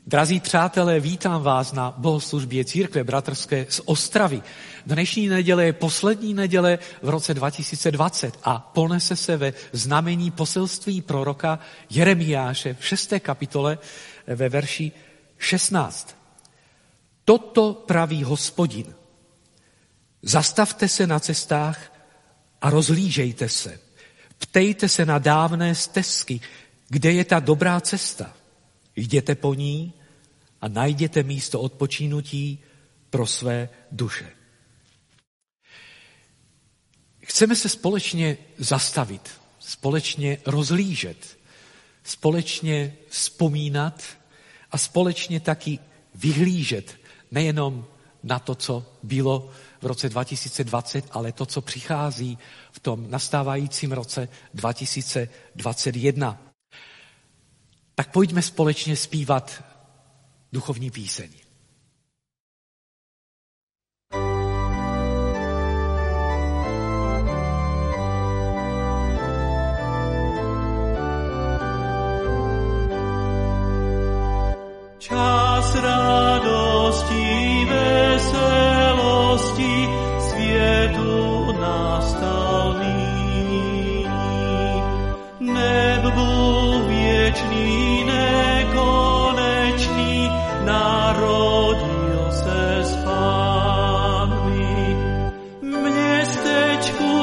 Drazí přátelé, vítám vás na bohoslužbě Církve bratrské z Ostravy. Dnešní neděle je poslední neděle v roce 2020 a ponese se ve znamení poselství proroka Jeremiáše v 6. kapitole ve verši 16. Toto praví Hospodin. Zastavte se na cestách a rozhlížejte se. Ptejte se na dávné stezky, kde je ta dobrá cesta. Jděte po ní a najděte místo odpočinutí pro své duše. Chceme se společně zastavit, společně rozhlížet, společně vzpomínat a společně taky vyhlížet nejenom na to, co bylo v roce 2020, ale to, co přichází v tom nastávajícím roce 2021. Tak pojďme společně zpívat duchovní píseň. Čas radosti, veselosti, světu nastal nyní. Neb Bůh věčný, nekonečný, narodil se z Panny. V městečku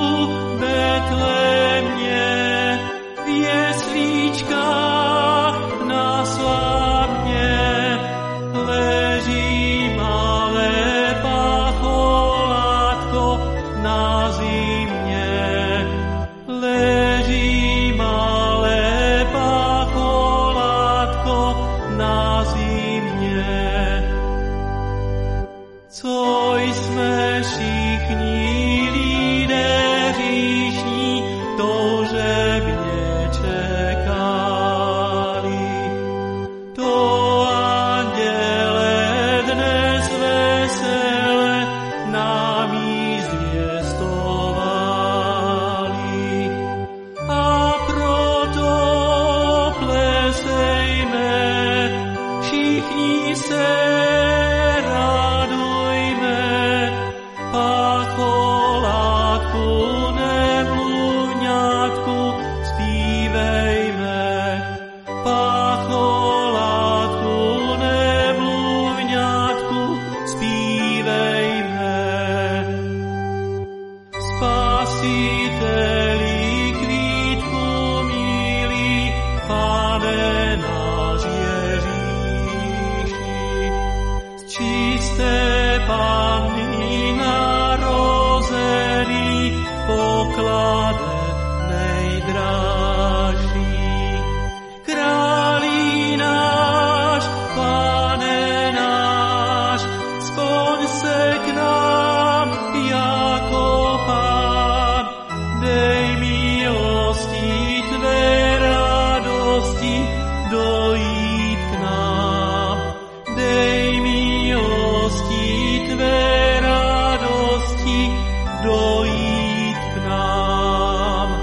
Betlémě, v jeslíčkách na Slavně, leží malé pacholátko na zimě. Leží malé pacholátko na zimě. Co jsme všichni lidé hříšní, toužebně čekali. To anděle dnes vesele nám jí zvěstovali. A proto plesejme, všichni se radujme, pacholátku nemluvňátku zpívejme. Pacholátku nemluvňátku zpívejme. Spasiteli, kvítku milý, Pane náš Ježíši, z čisté Panny narozený, poklade nejdražší. Králi náš, Pane náš, skloň se k nám jako Pán. Dej milosti tvé radosti dojít k nám. Dej milosti tvé radosti dojít k nám.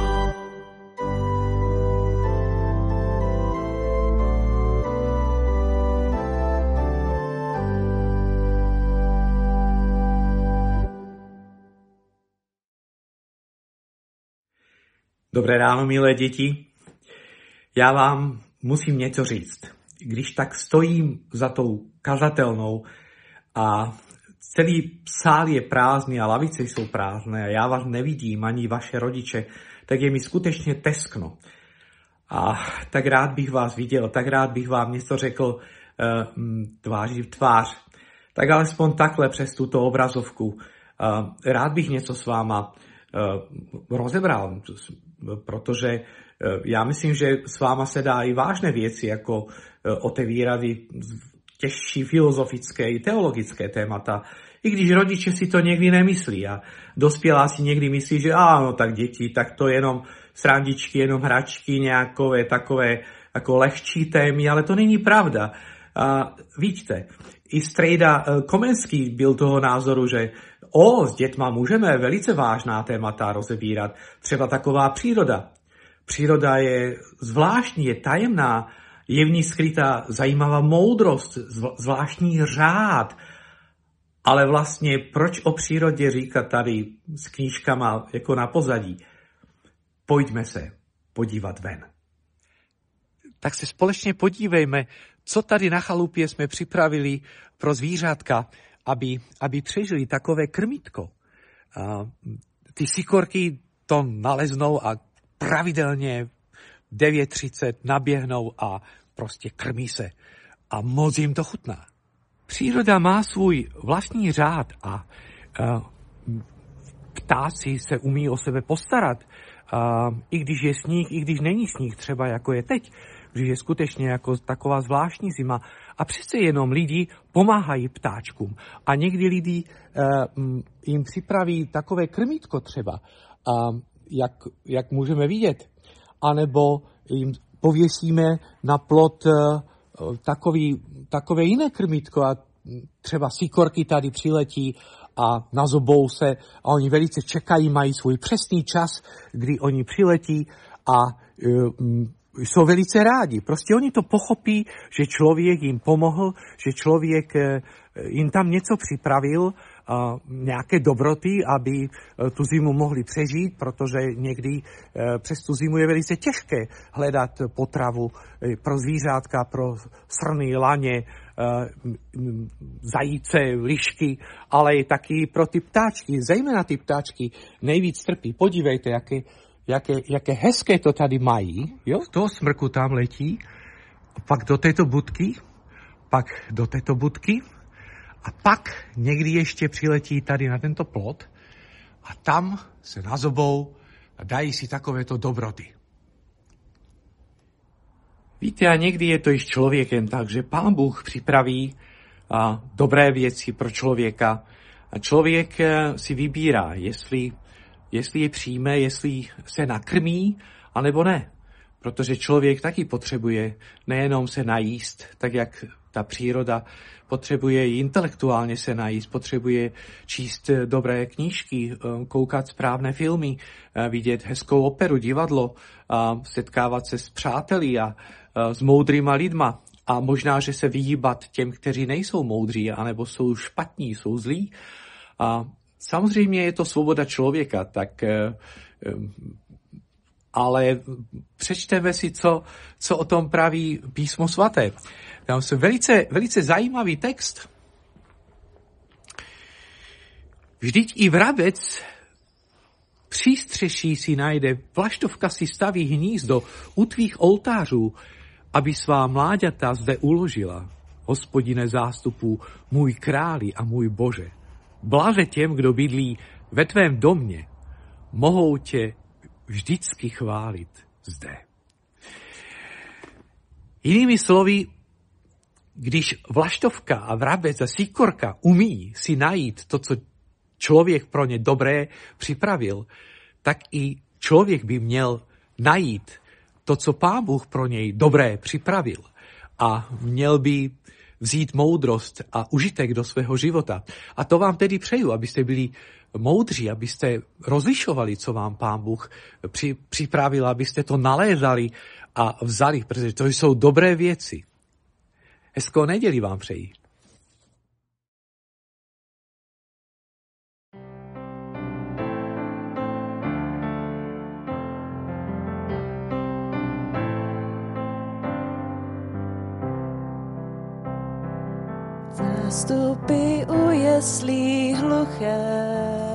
Dobré ráno, milé děti. Já vám musím něco říct. Když tak stojím za tou kazatelnou a celý sál je prázdný a lavice jsou prázdné a já vás nevidím, ani vaše rodiče, tak je mi skutečně teskno. A tak rád bych vás viděl, tak rád bych vám něco řekl tváří v tvář. Tak alespoň takhle přes tuto obrazovku. Rád bych něco s váma rozebral, protože já myslím, že s váma se dá i vážné věci, jako otevírat i těžší filozofické i teologické témata, i když rodiče si to někdy nemyslí a dospělá si někdy myslí, že no tak děti, tak to jenom srandičky, jenom hračky, nějakové takové jako lehčí témy, ale to není pravda. Víte, i strejda Komenský byl toho názoru, že s dětma můžeme velice vážná témata rozebírat, třeba taková příroda. Příroda je zvláštní, je tajemná, Je v ní skrytá zajímavá moudrost, zvláštní řád. Ale vlastně proč o přírodě říkat tady s knížkama jako na pozadí? Pojďme se podívat ven. Tak se společně podívejme, co tady na chalupě jsme připravili pro zvířátka, aby přežili takové krmítko. Ty sikorky to naleznou a pravidelně 9:30 naběhnou a prostě krmí se. A moc jim to chutná. Příroda má svůj vlastní řád a ptáci se umí o sebe postarat. I když je sníh, i když není sníh, třeba jako je teď, když je skutečně jako taková zvláštní zima. A přece jenom lidi pomáhají ptáčkům. A někdy lidi jim připraví takové krmítko třeba, jak můžeme vidět. A nebo jim pověsíme na plot takové jiné krmítko a třeba sikorky tady přiletí a nazobou se a oni velice čekají, mají svůj přesný čas, kdy oni přiletí a jsou velice rádi. Prostě oni to pochopí, že člověk jim pomohl, že člověk jim tam něco připravil, nějaké dobroty, aby tu zimu mohli přežít, protože někdy přes tu zimu je velice těžké hledat potravu pro zvířátka, pro srny, laně, zajíce, lišky, ale i taky pro ty ptáčky. Zejména ty ptáčky nejvíc trpí. Podívejte, jaké hezké to tady mají. Jo? Z toho smrku tam letí, pak do této budky, pak do této budky a pak někdy ještě přiletí tady na tento plot a tam se nazobou a dají si takovéto dobroty. Víte, a někdy je to i s člověkem tak, že Pán Bůh připraví dobré věci pro člověka a člověk si vybírá, jestli je přijme, jestli se nakrmí, anebo ne. Protože člověk taky potřebuje nejenom se najíst, tak jak ta příroda potřebuje i intelektuálně se najíst, potřebuje číst dobré knížky, koukat správné filmy, vidět hezkou operu, divadlo, setkávat se s přáteli a s moudrýma lidma. A možná, že se vyhýbat těm, kteří nejsou moudří, anebo jsou špatní, jsou zlí. A samozřejmě je to svoboda člověka, ale přečteme si, co o tom praví Písmo svaté. Tam je velice zajímavý text. Vždyť i vrabec přístřeší si najde, vlaštovka si staví hnízdo u tvých oltářů, aby svá mláďata zde uložila. Hospodine zástupů, můj králi a můj Bože. Blaže těm, kdo bydlí ve tvém domě, mohou tě vždycky chválit zde. Jinými slovy, když vlaštovka a vrabec a sikorka umí si najít to, co člověk pro ně dobré připravil, tak i člověk by měl najít to, co Pán Bůh pro něj dobré připravil. A měl by vzít moudrost a užitek do svého života. A to vám tedy přeju, abyste byli moudří, abyste rozlišovali, co vám Pán Bůh připravil, abyste to nalézali a vzali, protože to jsou dobré věci. Hezkou neděli vám přeji. Zástupy u jeslí hluché,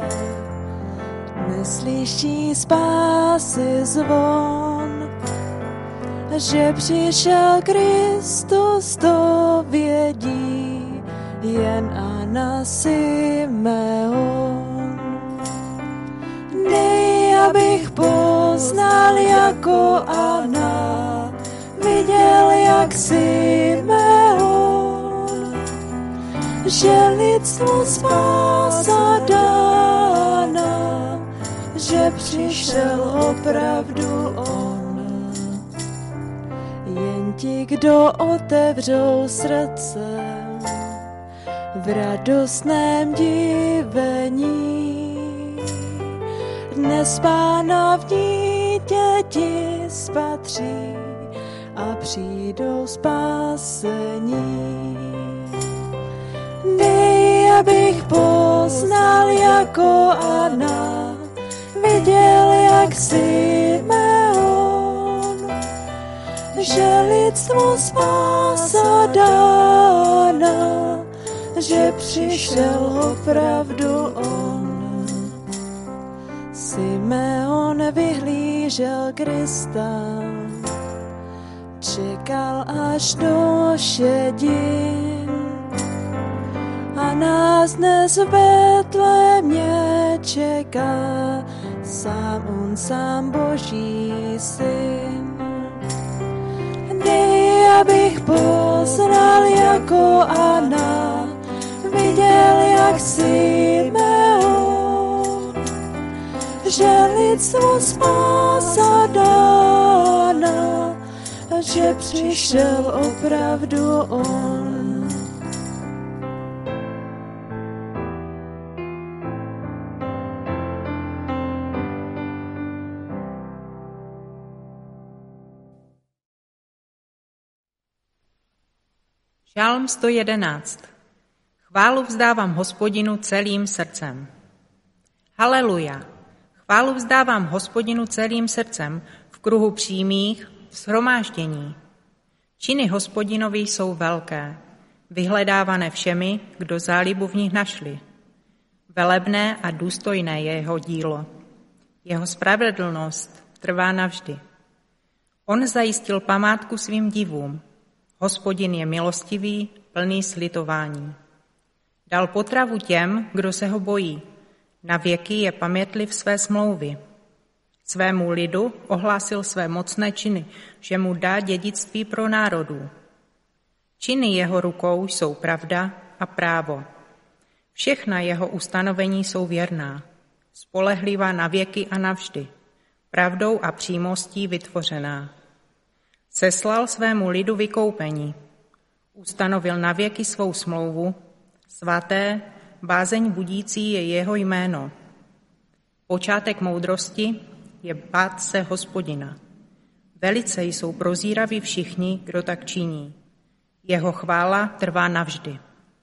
neslyší spásy zvon, že přišel Kristus, to vědí jen Anna Simeon. Nej, abych poznal jako Anna, viděl jak Simeon, že lidstvu spása dána, že přišel opravdu on. Jen ti, kdo otevřou srdce v radostném divení, dnes Pána v dítěti spatří a přijdou spásení. Dej, abych poznal jako Anna, viděl jak Simeon, že lidstvu spása dána, že přišel opravdu on. Simeon vyhlížel Krista, čekal až do šedin a nás dnes v Betlémě čeká sám Boží syn. Dej, abych poznal jako Anna, viděl jak Simeon, že lidstvu spása dána, že přišel opravdu on. Žalm 111. Chválu vzdávám Hospodinu celým srdcem. Haleluja. Chválu vzdávám Hospodinu celým srdcem v kruhu přímých v shromáždění. Činy Hospodinovi jsou velké, vyhledávané všemi, kdo zálibu v nich našli. Velebné a důstojné je jeho dílo. Jeho spravedlnost trvá navždy. On zajistil památku svým divům. Hospodin je milostivý, plný slitování. Dal potravu těm, kdo se ho bojí. Na věky je pamětliv své smlouvy. Svému lidu ohlásil své mocné činy, že mu dá dědictví pro národů. Činy jeho rukou jsou pravda a právo. Všechna jeho ustanovení jsou věrná, spolehlivá na věky a navždy, pravdou a přímostí vytvořená. Seslal svému lidu vykoupení, ustanovil na věky svou smlouvu, svaté, bázeň budící je jeho jméno. Počátek moudrosti je bát se Hospodina. Velice jsou prozíraví všichni, kdo tak činí. Jeho chvála trvá navždy.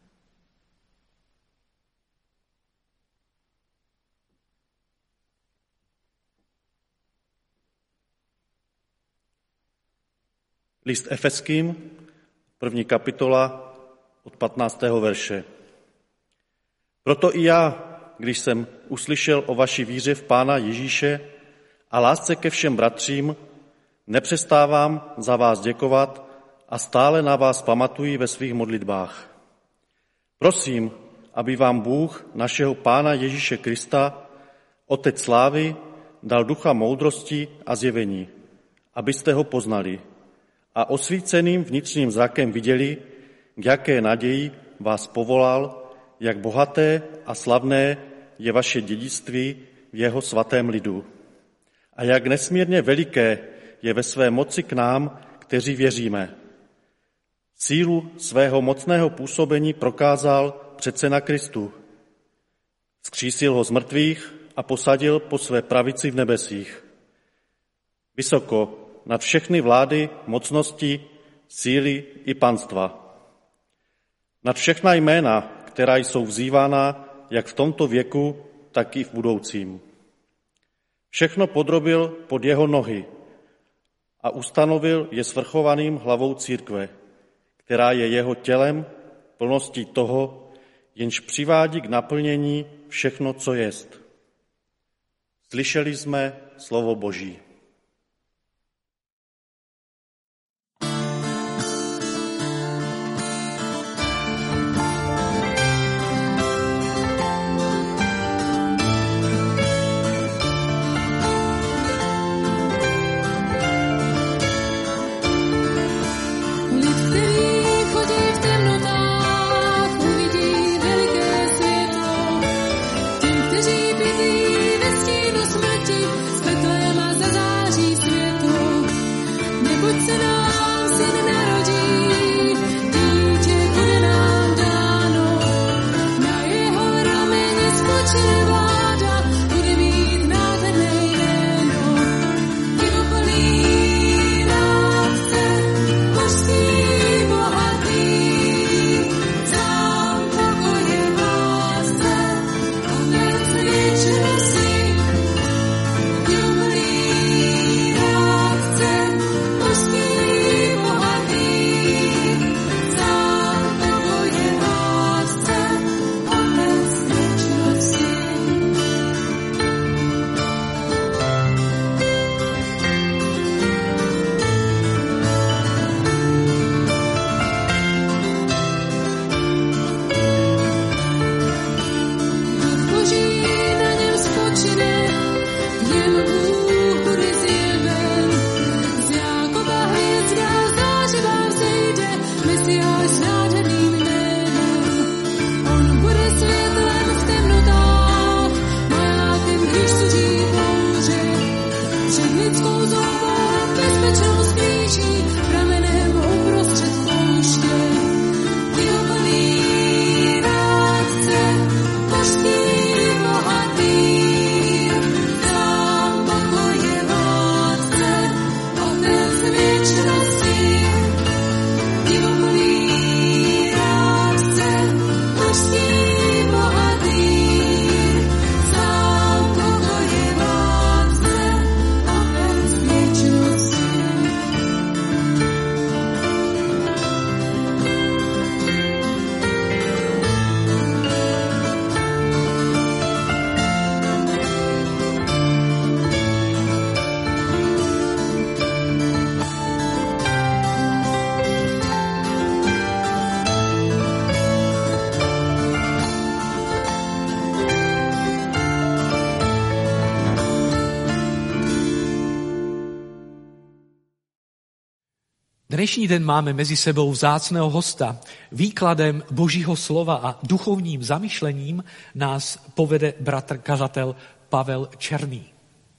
List Efeským, 1. kapitola od 15. verše. Proto i já, když jsem uslyšel o vaší víře v Pána Ježíše a lásce ke všem bratřím, nepřestávám za vás děkovat a stále na vás pamatuji ve svých modlitbách. Prosím, aby vám Bůh, našeho Pána Ježíše Krista, Otec slávy, dal ducha moudrosti a zjevení, abyste ho poznali a osvíceným vnitřním zrakem viděli, k jaké naději vás povolal, jak bohaté a slavné je vaše dědictví v jeho svatém lidu a jak nesmírně veliké je ve své moci k nám, kteří věříme. Sílu svého mocného působení prokázal přece na Kristu. Vzkřísil ho z mrtvých a posadil po své pravici v nebesích. Vysoko nad všechny vlády, mocnosti, síly i panstva. Nad všechna jména, která jsou vzývána jak v tomto věku, tak i v budoucím. Všechno podrobil pod jeho nohy a ustanovil je svrchovaným hlavou církve, která je jeho tělem, plností toho, jenž přivádí k naplnění všechno, co jest. Slyšeli jsme slovo Boží. Dnešní den máme mezi sebou vzácného hosta. Výkladem Božího slova a duchovním zamyšlením nás povede bratr kazatel Pavel Černý.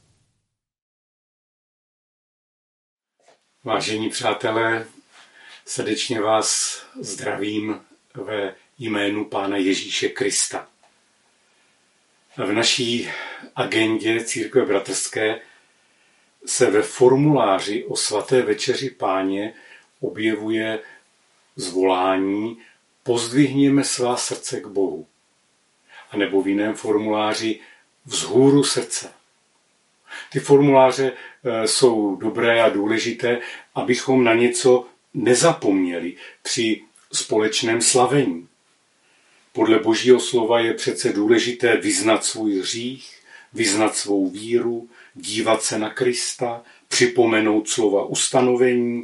Vážení přátelé, srdečně vás zdravím ve jménu Pána Ježíše Krista. V naší agendě Církve bratrské se ve formuláři o svaté večeři Páně objevuje zvolání pozdvihněme svá srdce k Bohu. A nebo v jiném formuláři vzhůru srdce. Ty formuláře jsou dobré a důležité, abychom na něco nezapomněli při společném slavení. Podle Božího slova je přece důležité vyznat svůj hřích, vyznat svou víru, dívat se na Krista, připomenout slova ustanovení,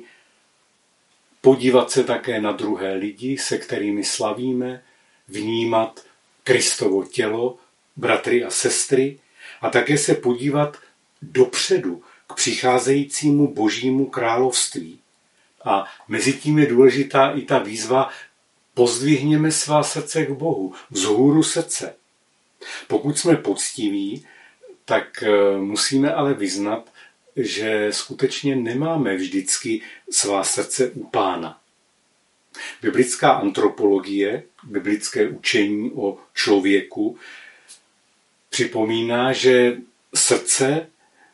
podívat se také na druhé lidi, se kterými slavíme, vnímat Kristovo tělo, bratry a sestry, a také se podívat dopředu k přicházejícímu Božímu království. A mezi tím je důležitá i ta výzva pozdvihněme svá srdce k Bohu, vzhůru srdce. Pokud jsme poctiví, tak musíme ale vyznat, že skutečně nemáme vždycky svá srdce u Pána. Biblická antropologie, biblické učení o člověku připomíná, že srdce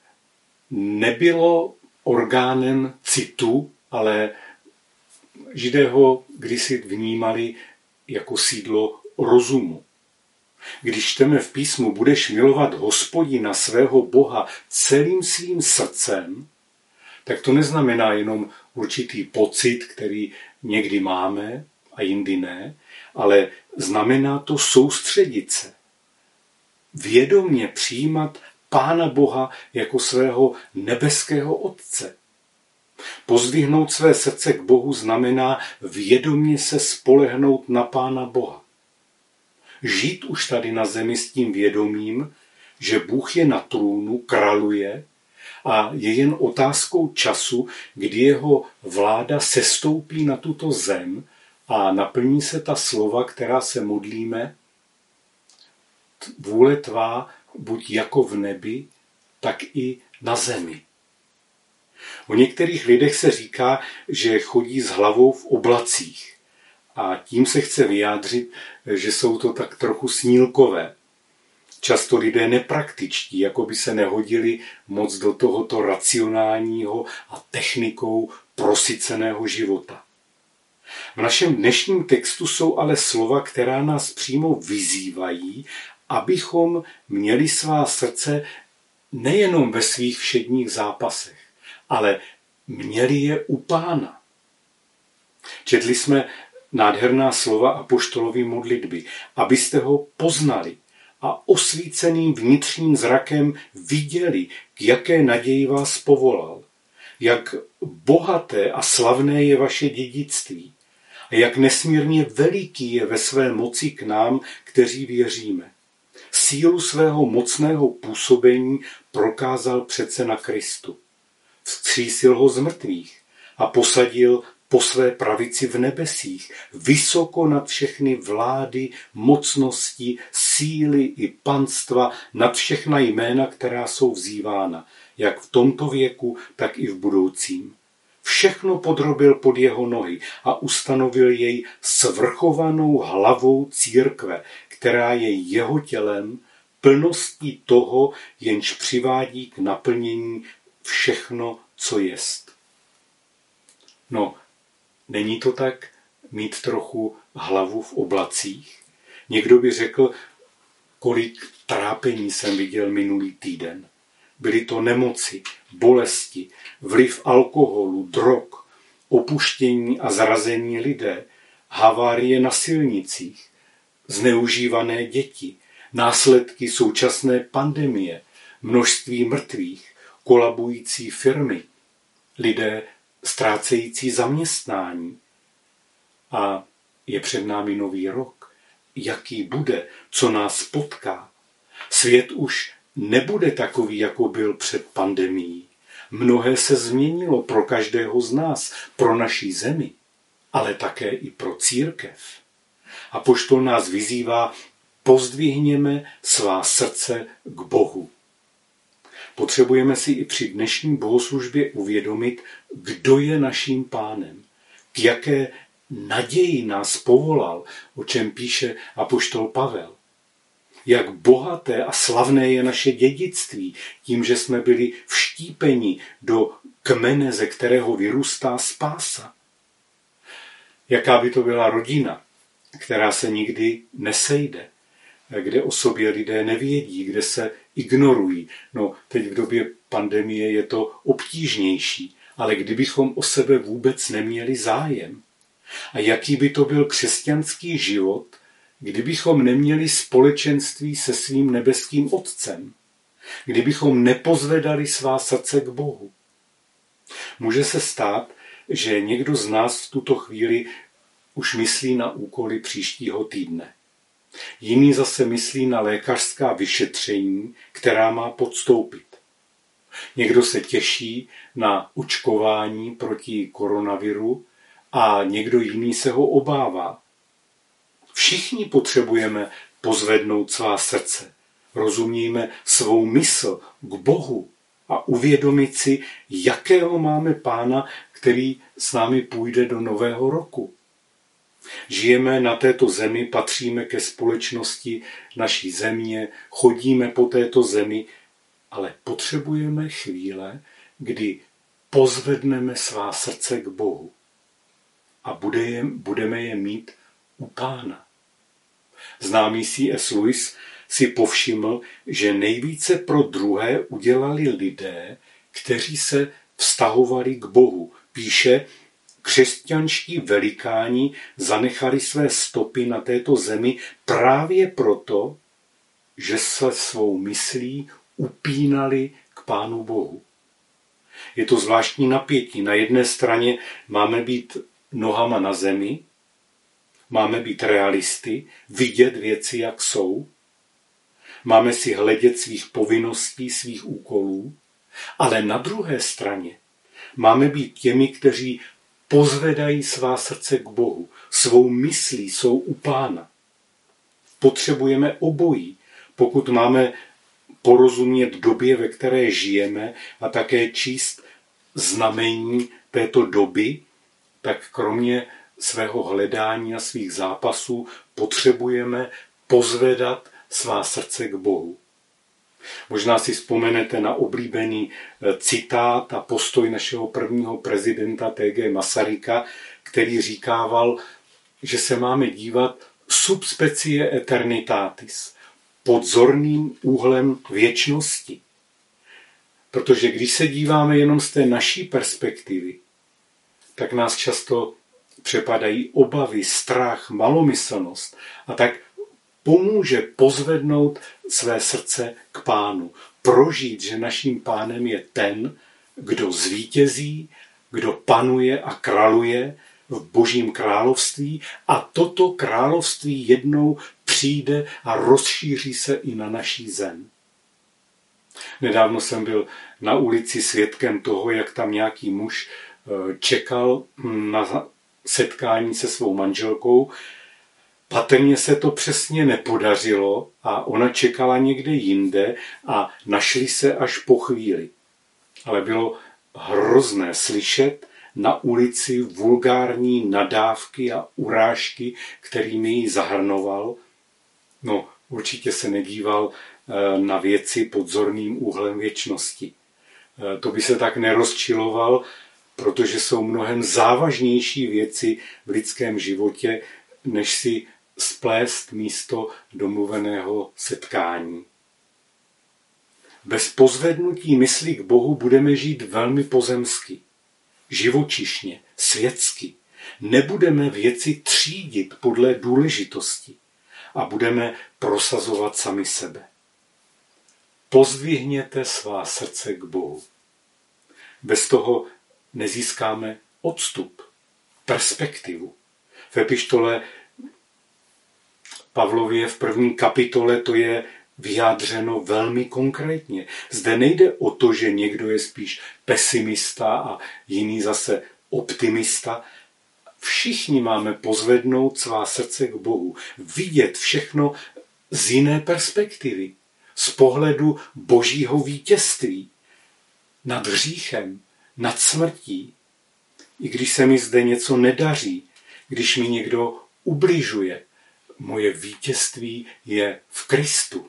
nebylo orgánem citu, ale Židé ho kdysi vnímali jako sídlo rozumu. Když čteme v písmu budeš milovat Hospodina svého Boha celým svým srdcem, tak to neznamená jenom určitý pocit, který někdy máme a jindy ne, ale znamená to soustředit se. Vědomě přijímat Pána Boha jako svého nebeského Otce. Pozdvihnout své srdce k Bohu znamená vědomě se spolehnout na Pána Boha. Žít už tady na zemi s tím vědomím, že Bůh je na trůnu, králuje a je jen otázkou času, kdy jeho vláda sestoupí na tuto zem a naplní se ta slova, která se modlíme. Vůle tvá buď jako v nebi, tak i na zemi. O některých lidech se říká, že chodí s hlavou v oblacích. A tím se chce vyjádřit, že jsou to tak trochu snílkové. Často lidé nepraktičtí, jako by se nehodili moc do tohoto racionálního a technikou prosyceného života. V našem dnešním textu jsou ale slova, která nás přímo vyzývají, abychom měli svá srdce nejenom ve svých všedních zápasech, ale měli je u Pána. Četli jsme nádherná slova apoštolovy modlitby, abyste ho poznali a osvíceným vnitřním zrakem viděli, k jaké naději vás povolal, jak bohaté a slavné je vaše dědictví a jak nesmírně veliký je ve své moci k nám, kteří věříme. Sílu svého mocného působení prokázal přece na Kristu. Vzkřísil ho z mrtvých a posadil po své pravici v nebesích, vysoko nad všechny vlády, mocnosti, síly i panstva, nad všechna jména, která jsou vzývána, jak v tomto věku, tak i v budoucím. Všechno podrobil pod jeho nohy a ustanovil jej svrchovanou hlavou církve, která je jeho tělem, plností toho, jenž přivádí k naplnění všechno, co jest. No, není to tak mít trochu hlavu v oblacích? Někdo by řekl, kolik trápení jsem viděl minulý týden. Byly to nemoci, bolesti, vliv alkoholu, drog, opuštění a zrazení lidé, havárie na silnicích, zneužívané děti, následky současné pandemie, množství mrtvých, kolabující firmy, lidé ztrácející zaměstnání. A je před námi nový rok. Jaký bude, co nás potká? Svět už nebude takový, jako byl před pandemií. Mnohé se změnilo pro každého z nás, pro naší zemi, ale také i pro církev. Apoštol nás vyzývá, pozdvihněme svá srdce k Bohu. Potřebujeme si i při dnešní bohoslužbě uvědomit, kdo je naším Pánem, k jaké naději nás povolal, o čem píše apoštol Pavel. Jak bohaté a slavné je naše dědictví, tím, že jsme byli vštípeni do kmene, ze kterého vyrůstá spása. Jaká by to byla rodina, která se nikdy nesejde, kde o sobě lidé nevědí, kde se ignorují. No, teď v době pandemie je to obtížnější, ale kdybychom o sebe vůbec neměli zájem. A jaký by to byl křesťanský život, kdybychom neměli společenství se svým nebeským Otcem, kdybychom nepozvedali svá srdce k Bohu. Může se stát, že někdo z nás v tuto chvíli už myslí na úkoly příštího týdne. Jiný zase myslí na lékařská vyšetření, která má podstoupit. Někdo se těší na očkování proti koronaviru a někdo jiný se ho obává. Všichni potřebujeme pozvednout svá srdce. Rozumějme svou mysl k Bohu a uvědomit si, jakého máme Pána, který s námi půjde do nového roku. Žijeme na této zemi, patříme ke společnosti naší země, chodíme po této zemi, ale potřebujeme chvíle, kdy pozvedneme svá srdce k Bohu a budeme je mít u Pána. Známý C.S. Lewis si povšiml, že nejvíce pro druhé udělali lidé, kteří se vztahovali k Bohu. Píše, křesťanští velikáni zanechali své stopy na této zemi právě proto, že se svou myslí upínali k Pánu Bohu. Je to zvláštní napětí. Na jedné straně máme být nohama na zemi, máme být realisty, vidět věci, jak jsou, máme si hledět svých povinností, svých úkolů, ale na druhé straně máme být těmi, kteří pozvedají svá srdce k Bohu, svou myslí jsou u Pána. Potřebujeme obojí, pokud máme porozumět době, ve které žijeme a také číst znamení této doby, tak kromě svého hledání a svých zápasů potřebujeme pozvedat svá srdce k Bohu. Možná si vzpomenete na oblíbený citát a postoj našeho prvního prezidenta T.G. Masaryka, který říkával, že se máme dívat sub specie eternitatis, pod zorným úhlem věčnosti. Protože když se díváme jenom z té naší perspektivy, tak nás často přepadají obavy, strach, malomyslnost a tak pomůže pozvednout své srdce k Pánu. Prožít, že naším Pánem je ten, kdo zvítězí, kdo panuje a králuje v Božím království a toto království jednou přijde a rozšíří se i na naší zem. Nedávno jsem byl na ulici svědkem toho, jak tam nějaký muž čekal na setkání se svou manželkou. Patrně se to přesně nepodařilo a ona čekala někde jinde a našli se až po chvíli. Ale bylo hrozné slyšet na ulici vulgární nadávky a urážky, kterými ji zahrnoval. No, určitě se nedíval na věci pod zorným úhlem věčnosti. To by se tak nerozčiloval, protože jsou mnohem závažnější věci v lidském životě, než si splést místo domluveného setkání. Bez pozvednutí mysli k Bohu budeme žít velmi pozemsky, živočišně, světsky. Nebudeme věci třídit podle důležitosti a budeme prosazovat sami sebe. Pozdvihněte svá srdce k Bohu. Bez toho nezískáme odstup, perspektivu. V epištole Pavlově v 1. kapitole to je vyjádřeno velmi konkrétně. Zde nejde o to, že někdo je spíš pesimista a jiný zase optimista. Všichni máme pozvednout svá srdce k Bohu, vidět všechno z jiné perspektivy, z pohledu Božího vítězství nad hříchem, nad smrtí. I když se mi zde něco nedaří, když mi někdo ubližuje, moje vítězství je v Kristu.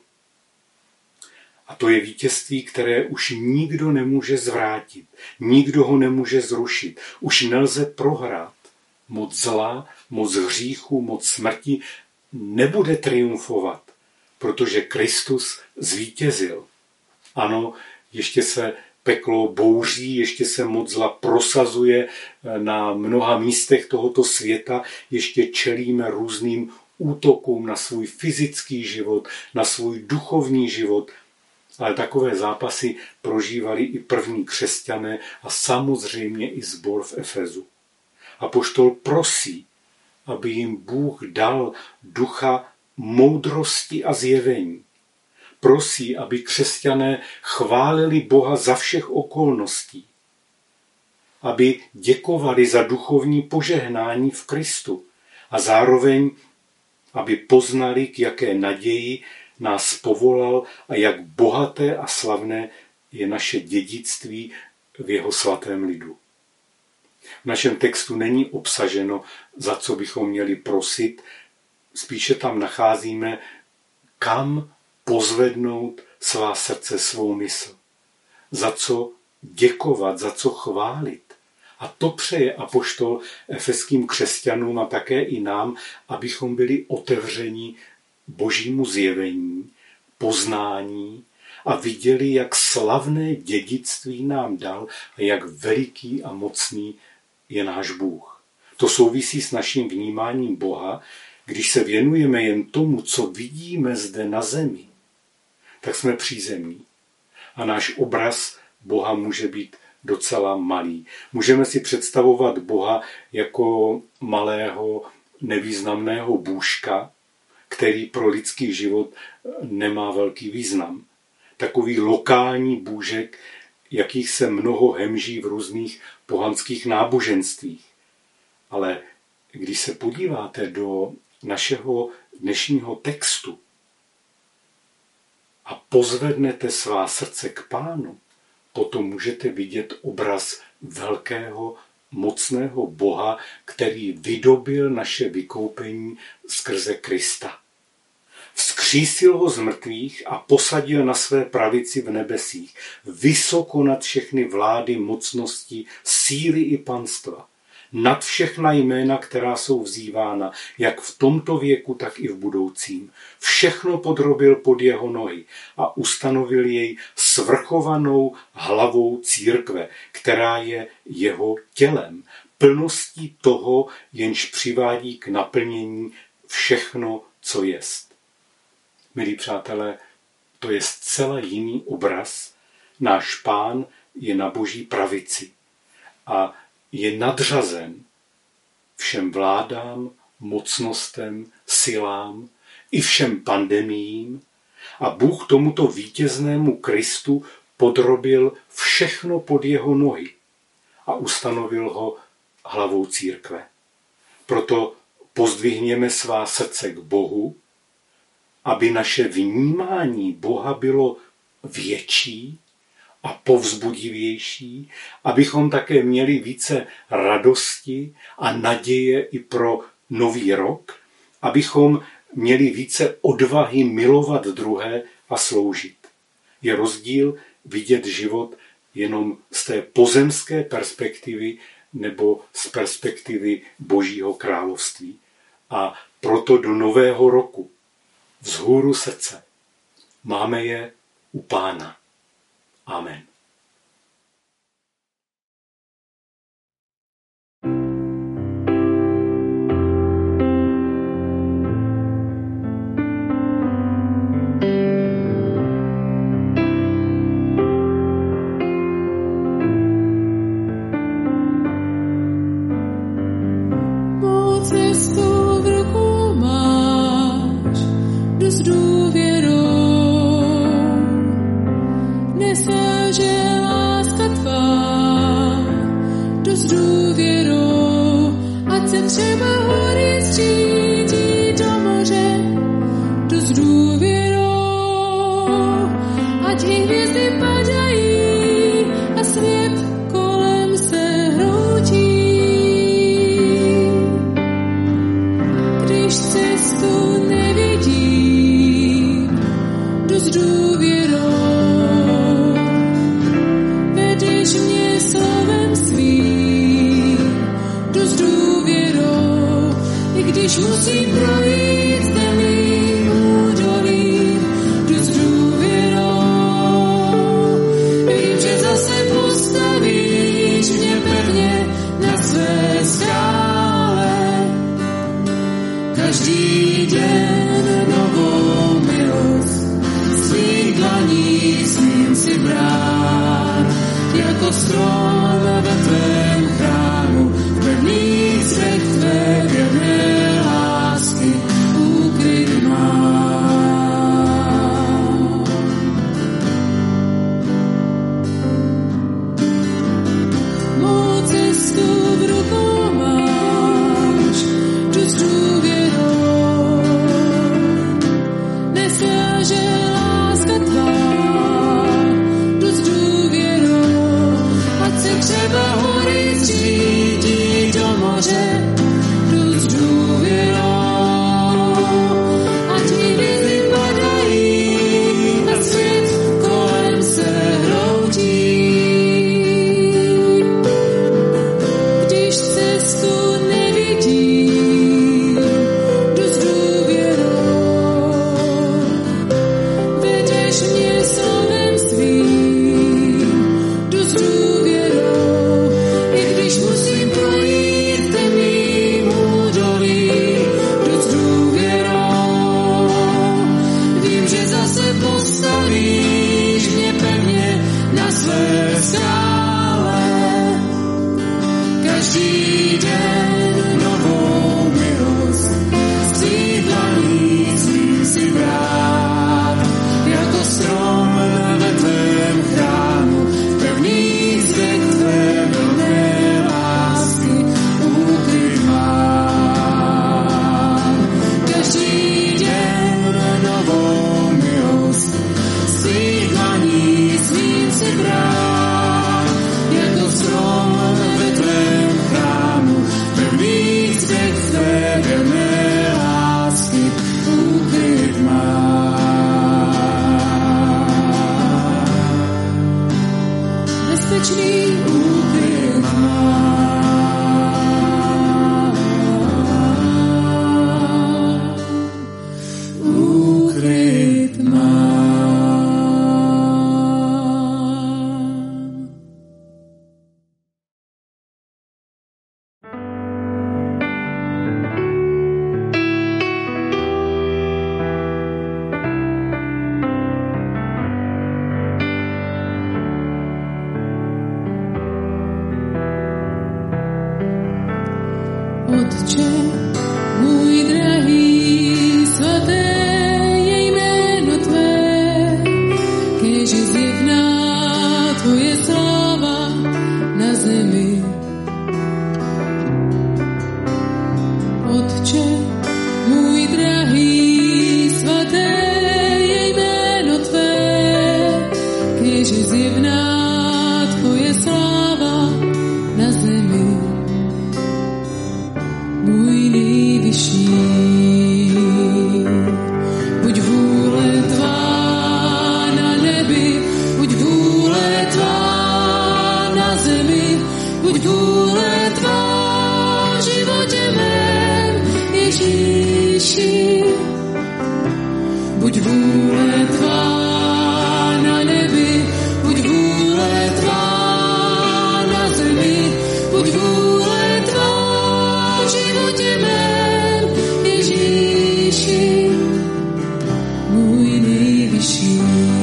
A to je vítězství, které už nikdo nemůže zvrátit, nikdo ho nemůže zrušit, už nelze prohrát. Moc zla, moc hříchu, moc smrti nebude triumfovat, protože Kristus zvítězil. Ano, ještě se peklo bouří, ještě se moc zla prosazuje na mnoha místech tohoto světa, ještě čelíme různým útokům na svůj fyzický život, na svůj duchovní život, ale takové zápasy prožívali i první křesťané a samozřejmě i sbor v Efezu. Apoštol prosí, aby jim Bůh dal ducha moudrosti a zjevení. Prosí, aby křesťané chválili Boha za všech okolností. Aby děkovali za duchovní požehnání v Kristu a zároveň, aby poznali, k jaké naději nás povolal a jak bohaté a slavné je naše dědictví v jeho svatém lidu. V našem textu není obsaženo, za co bychom měli prosit, spíše tam nacházíme, kam pozvednout svá srdce, svou mysl. Za co děkovat, za co chválit. A to přeje apoštol efeským křesťanům a také i nám, abychom byli otevřeni Božímu zjevení, poznání a viděli, jak slavné dědictví nám dal a jak veliký a mocný je náš Bůh. To souvisí s naším vnímáním Boha, když se věnujeme jen tomu, co vidíme zde na zemi, tak jsme přízemní. A náš obraz Boha může být docela malý. Můžeme si představovat Boha jako malého, nevýznamného bůžka, který pro lidský život nemá velký význam. Takový lokální bůžek, jakých se mnoho hemží v různých pohanských náboženstvích. Ale když se podíváte do našeho dnešního textu a pozvednete svá srdce k Pánu, potom můžete vidět obraz velkého, mocného Boha, který vydobil naše vykoupení skrze Krista. Vzkřísil ho z mrtvých a posadil na své pravici v nebesích, vysoko nad všechny vlády, mocnosti, síly i panstva, nad všechna jména, která jsou vzývána, jak v tomto věku, tak i v budoucím. Všechno podrobil pod jeho nohy a ustanovil jej svrchovanou hlavou církve, která je jeho tělem, plností toho, jenž přivádí k naplnění všechno, co jest. Milí přátelé, to je zcela jiný obraz. Náš Pán je na Boží pravici a je nadřazen všem vládám, mocnostem, silám i všem pandemiím a Bůh tomuto vítěznému Kristu podrobil všechno pod jeho nohy a ustanovil ho hlavou církve. Proto pozdvihněme svá srdce k Bohu, aby naše vnímání Boha bylo větší a povzbudivější, abychom také měli více radosti a naděje i pro nový rok, abychom měli více odvahy milovat druhé a sloužit. Je rozdíl vidět život jenom z té pozemské perspektivy nebo z perspektivy Božího království. A proto do nového roku vzhůru srdce máme je u Pána. Amen. Cestu v ruku máš, jdu s důvěrou. když musím projít temným údolím, jdu s důvěrou. Vím, že zase postavíš mě pevně na své skále. Každý den novou milost svých dlaní smím si brát, jako strom ve tvém chrámu, v pevných střech tvé věrné lásky úkryt mám. Mou cestu v rukou máš, jdu s důvěrou, neselže láska tvá, jdu s důvěrou, ať se třeba hory zřídí do moře, jdu s důvěrou, ať mi vězy padají a svět kolem se hroutí. Když cestu nevidím, jdu s důvěrou, vedeš mě slovem svým, jdu s důvěrou, i když musím projít temným údolím, jdu s důvěrou. Vím, že zase postavíš mě pevně na své skále. Každý den novou milost z tvých dlaní smím si brát, jako strom ve tvém chrámu, v pevných zdech tvé milné lásky úkryt mám. Každý den novou milost z tvých dlaní smím si brát, jako strom ve tvém chrámu, v pevných zdech tvé věrné lásky úkryt mám. Bezpečný úkryt mám. Úkryt mám. Otče, můj drahý, svaté je jméno tvé, kéž je zjevná tvoje sláva na zemi. Otče, můj drahý, svaté je jméno tvé, kéž je zjevná tvoje sláva na zemi. Můj nejvyšší, buď vůle tvá na nebi, buď vůle tvá na zemi, buď vůle tvá v životě mém, Ježíši. Buď vůle tvá na nebi, buď vůle tvá na zemi, buď vůle tvá v životě mém, Ježíši, můj nejvyšší.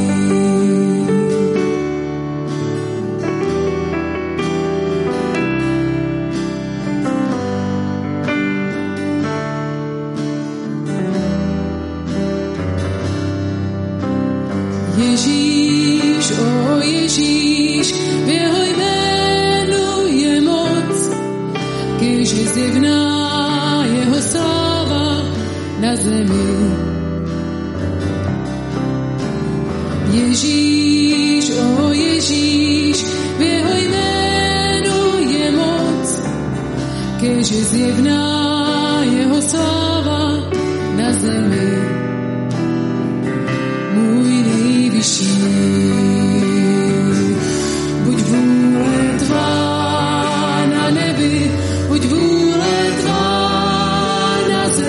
Ježíš, o Ježíš, v jeho jménu je moc, kéž je zjevná jeho sláva na zemi. Ježíš, o Ježíš, v jeho jménu je moc, kéž je zjevná jeho sláva na zemi. Můj nejvyšší, buď vůle tvá na nebi, buď vůle tvá na zemi.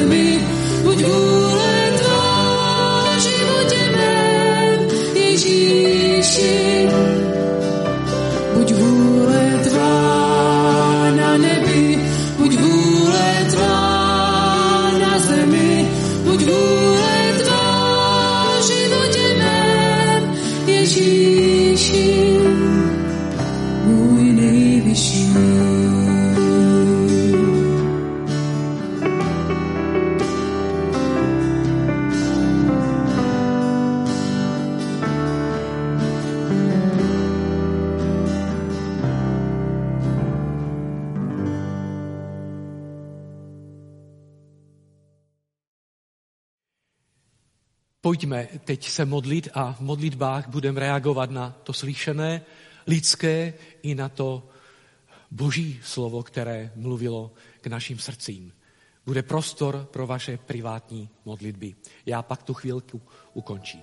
Pojďme teď se modlit a v modlitbách budeme reagovat na to slyšené, lidské i na to Boží slovo, které mluvilo k našim srdcím. Bude prostor pro vaše privátní modlitby. Já pak tu chvílku ukončím.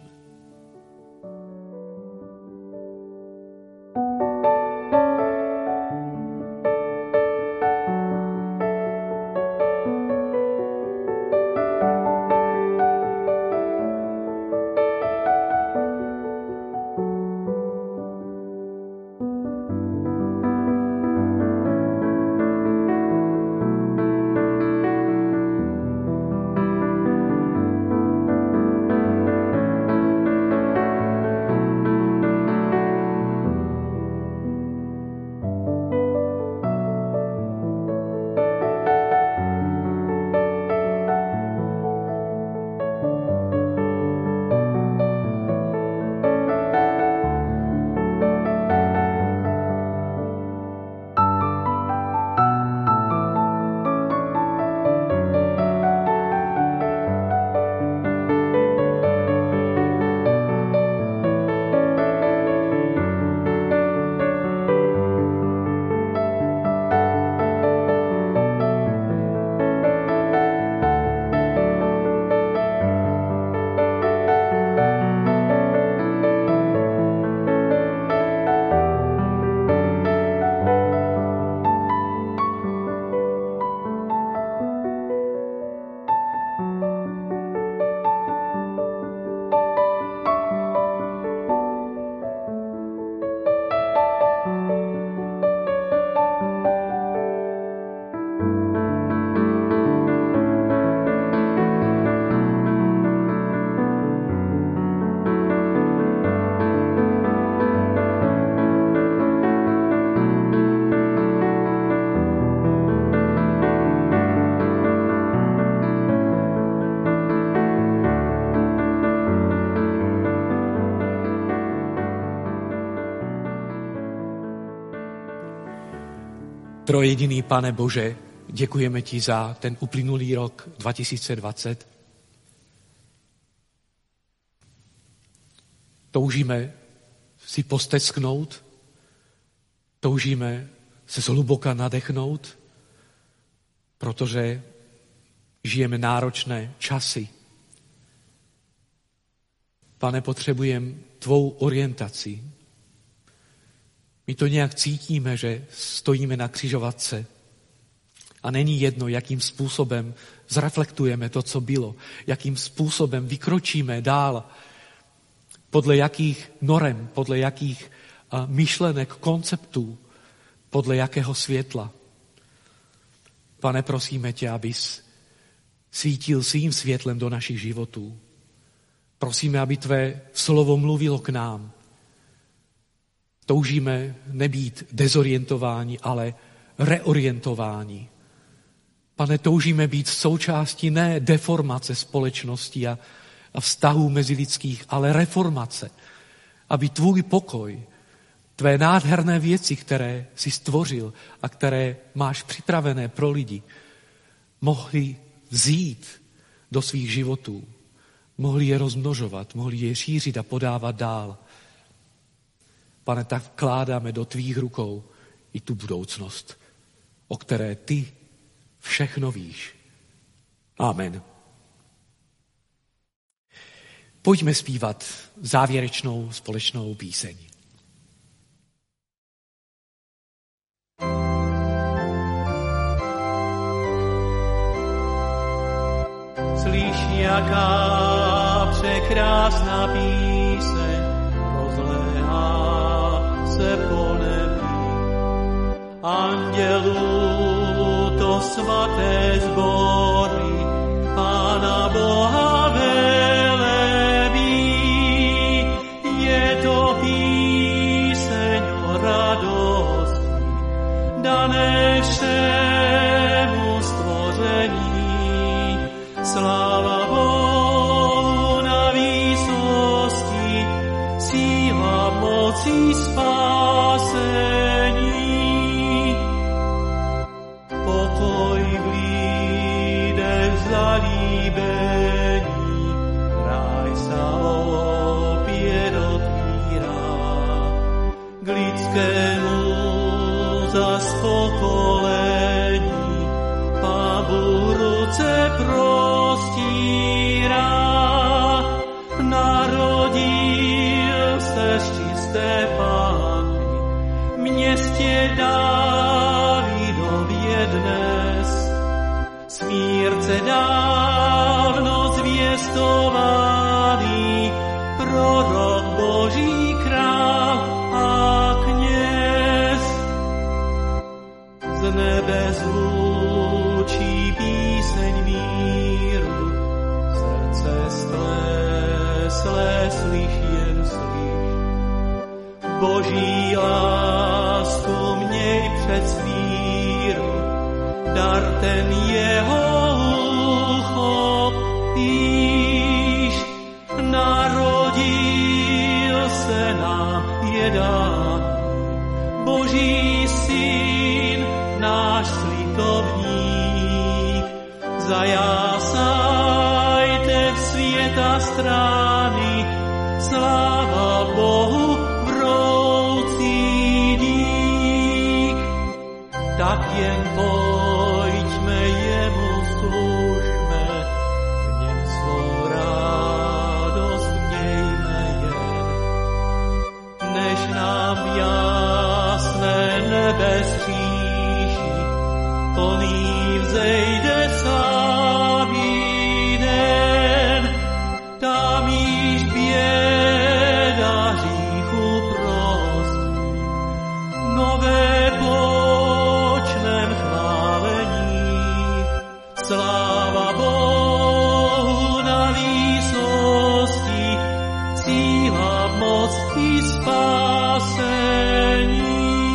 Trojediný Pane Bože, děkujeme ti za ten uplynulý rok 2020. Toužíme si postesknout, toužíme se zhluboka nadechnout, protože žijeme náročné časy. Pane, potřebujeme tvou orientaci. My to nějak cítíme, že stojíme na křižovatce a není jedno, jakým způsobem zreflektujeme to, co bylo, jakým způsobem vykročíme dál, podle jakých norem, podle jakých myšlenek, konceptů, podle jakého světla. Pane, prosíme tě, abys svítil svým světlem do našich životů. Prosíme, aby tvé slovo mluvilo k nám. Toužíme nebýt dezorientováni, ale reorientováni. Pane, toužíme být součástí ne deformace společnosti a vztahů mezilidských, ale reformace. Aby tvůj pokoj, tvé nádherné věci, které jsi stvořil a které máš připravené pro lidi, mohli vzít do svých životů, mohli je rozmnožovat, mohli je šířit a podávat dál. Pane, tak vkládáme do tvých rukou i tu budoucnost, o které ty všechno víš. Amen. Pojďme zpívat závěrečnou společnou píseň. Slyš, jaká překrásná píseň rozléhá se po nebi. Andělů to svaté sbory Pána Boha velebí. Je to píseň o radosti dané všemu stvoření. Sláva Bohu na výsosti, síla moci spásení. Pokoj blíž ruce prostírá. Narodil se z čisté Panny, v městě Dávidově dnes. Smírce dávno zvěstovaný, prorok Boží král a kněz. Z nebe zvučí píseň míru, srdce skleslé slyš, jen slyš. Boží lásku měj před svíru, dar ten jeho uchopíš. Narodil se nám jeden Boží syn, náš slitovník. Zajásajte v světa strany, sláva Bohu, vroucí dík. Tak jen pojďme jemu služme, v něm svou radost mějme jen. Než nám v jasné nebe stříží, plný vzejde slávný den. Tam již běda hříchu prostí, nové počnem chválení. Sláva Bohu na výsosti, síla, moc i spásení.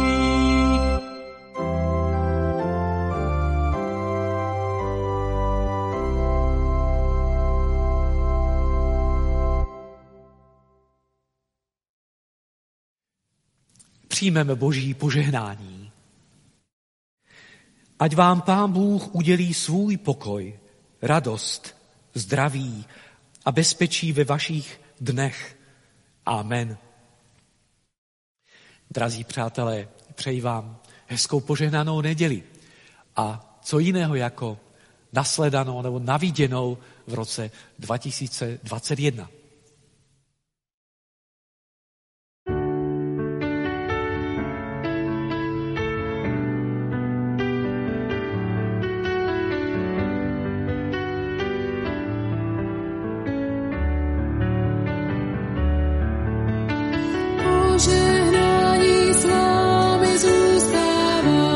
Přijmeme Boží požehnání. Ať vám Pán Bůh udělí svůj pokoj, radost, zdraví a bezpečí ve vašich dnech. Amen. Drazí přátelé, přeji vám hezkou požehnanou neděli. A co jiného jako nasledanou nebo naviděnou v roce 2021. Požehnání s vámi zůstává.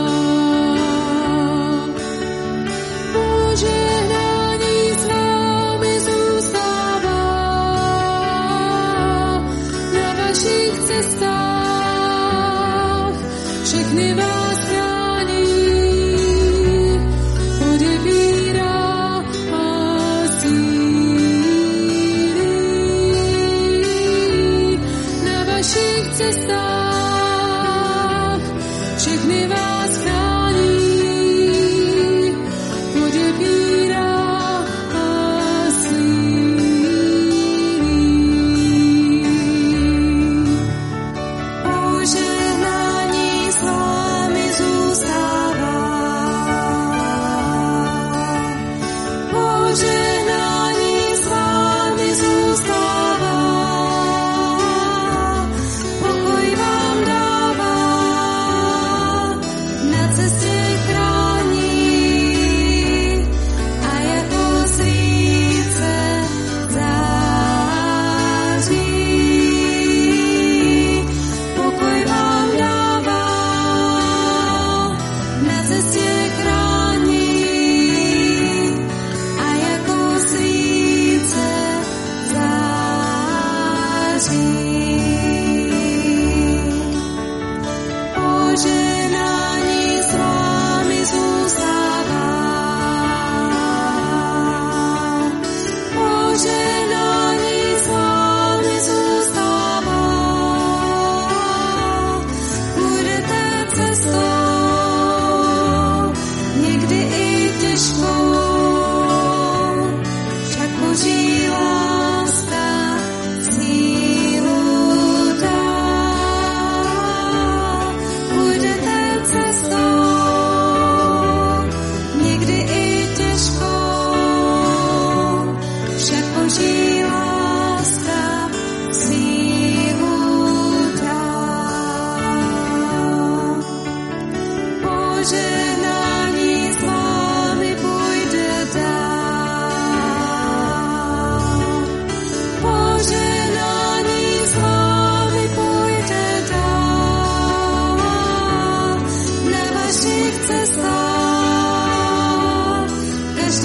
Požehnání s vámi zůstává. Na vašich cestách všechny vás chrání, odebírá a sílí. Na vašich cestách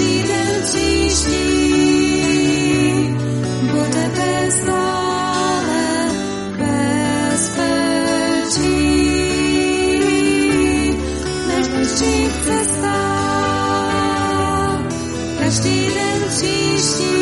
každý den příští budete stále bezpečí. Než deštík přestá, každý den příští